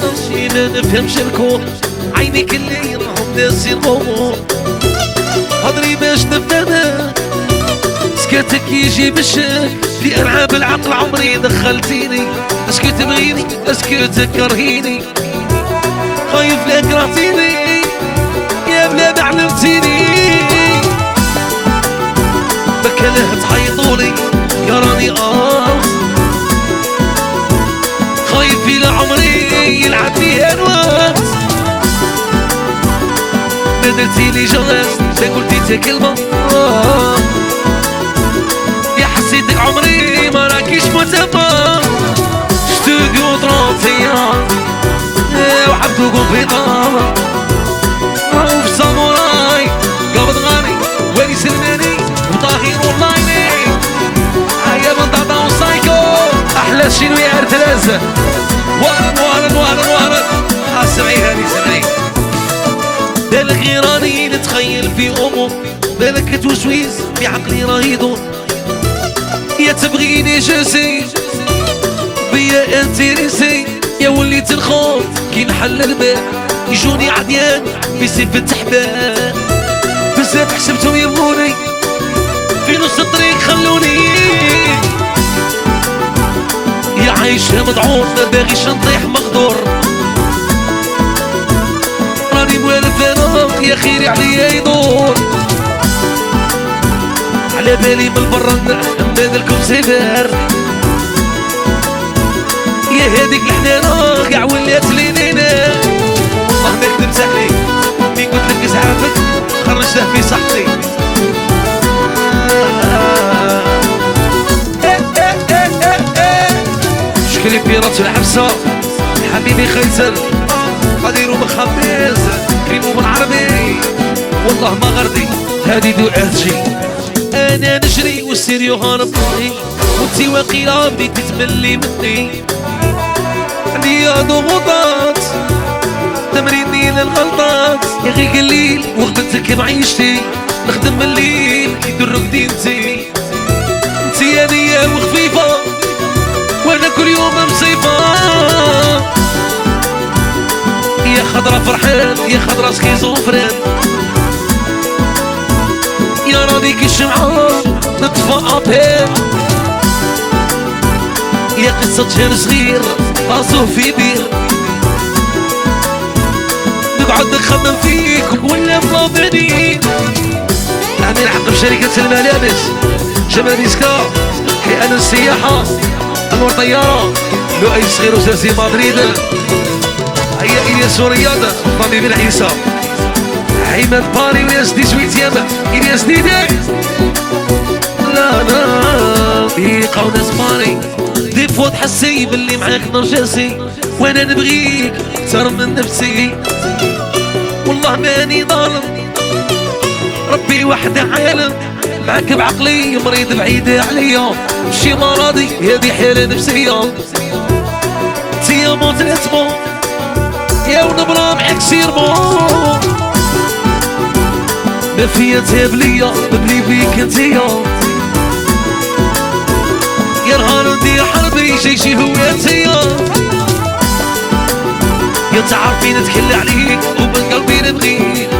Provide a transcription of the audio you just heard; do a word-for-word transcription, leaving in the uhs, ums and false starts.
ماشي ما نفهمش الكون، عينيك اللي راهم ناسي الغموض، هضري باش نفهمك، سكاتك يجي بالشك، في ألعاب العقل عمري دخلتيني، اسكت تبغيني اسكت تكرهيني، خايف لا كرهتيني يا بلا ما علمتيني، بكله تحيطولي يا راني اه، خايف إلى عمري يلعب فيها الوقت، ما درتيلي جواز ما قلتي كلمة آه، يا حسيتك عمري ما راكيش مهتمة، ستوديو ترونتيا وحبتكم في طابة وفي ساموراي قابض غاني وادي سلماني وطاهر واللايني، هيا من طاطا وسايكو احلى شنو يا ارتلاز، وارد وارد وارد وارد ها سمعي هاني سمعي، بالك راني نتخيل في امور، بالك توسويس في عقلي راه يدور، يا تبغيني جاسي بيا انتريسي، يا وليت الخوف كي نحل الباب، يجوني عديان في سيف التحبان، بزاف حسبتهم يبغوني في نص الطريق خلوني، يا عايشها مضعون ما باغيش نطيح مغدور، راني موالف انا يا خيري عليا يدور، على بالي من برا نبادلكم سيفار، يا هاديك الحنانة قاع ولات لينينا، والله ما كذبت عليك مين قلت لك اسعافك خرجته في صحتي، شكلي بيرات الحبسة حبيبي خيزل قديرو مخبز كريمو بالعربي والله ما غردي هادي دعاتي، انا نجري والسيريو هاربني وانتي واقيلا بديتي تملي مني، عليا ضغوطات تمريني للغلطات، يا غي قليل وغبتك معيشتي، نخدم الليل يدرك دينتي، انتي هادية وخفيفة وانا كل يوم مصيفة، يا خضرا فرحان يا خضرا سكيزوفرين، يا رانيك الشمعة نطفى أبين، يا قصة شهر صغير راسو في بير، نقعد نخمم فيك ولا مضابني، يعني نحقق شركة الملابس جمال ديسكا، حيان السياحة انوار طيارة لؤي صغير وساسي مدريد، هيا الياس ورياضة طبيب العيسى، عماد باري والياس دي سويت ياما الياس ديدي، لا لا بيقاو ناس باري دي فوا تحسي باللي معاك نرجسي، وانا نبغيك اكثر من نفسي، والله ماني ظالم ربي وحده عالم، معاك بعقلي مريض بعيدة عليا مشي مرضي هذه حالة نفسية، انتي موت الاسمو يا ونبرا معاك سيرمو، ما فيا تهاب ليا بلي بيك انتيا، يا نهار ندير حربي جيشي هو انتيا، يا تعرفين نتكل عليك ومن قلبي نبغيك،